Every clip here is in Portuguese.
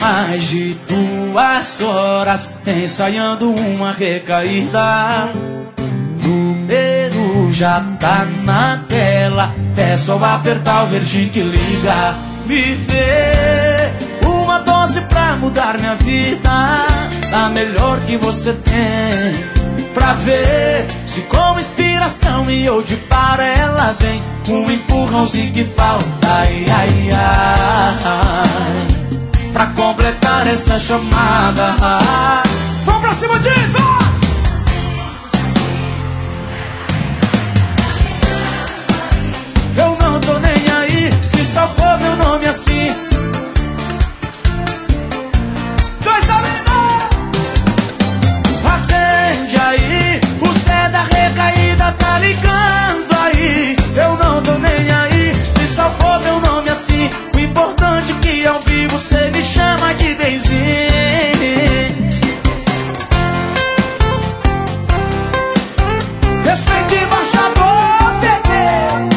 mais de 2 horas ensaiando uma recaída. O número já tá na tela, é só apertar o verdinho que liga. Me dê uma dose pra mudar minha vida, a melhor que você tem, pra ver se com inspiração e ou de para ela vem um empurrãozinho que falta. Ai, ai, ai, pra completar essa chamada. Vamos pra cima disso! Eu não tô nem aí se só for meu nome assim. Coisa linda! Atende aí, o Zé da recaída tá ligando aí. Eu não tô nem aí se só for meu nome assim. O importante é que ao vivo você me chama de benzinho. Respeite embaixador, bebê.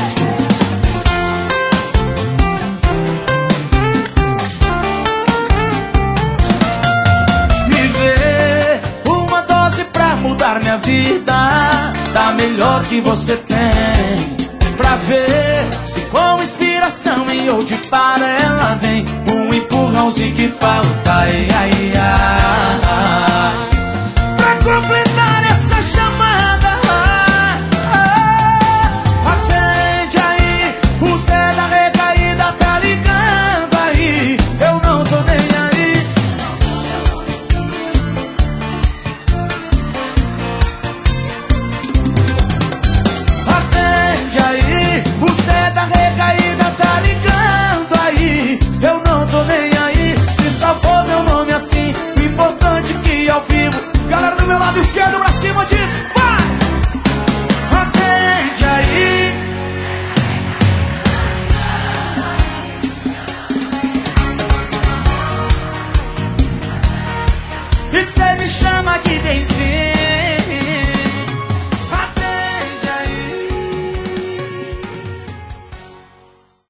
Me dê uma dose pra mudar minha vida, da melhor que você tem, pra ver se com inspiração em ou de para ela vem um empurrãozinho que falta. Ai, ai, ai, pra completar essa chamada. Atende aí, o Zé da recaída tá ligando aí. Eu não tô nem aí. Atende aí, o Zé da recaída tá ligando aí. Eu não tô nem aí se só for meu nome assim. O importante é que ao vivo, galera do meu lado esquerdo pra cima diz, vai! Atende aí. E cê me chama de benzinho.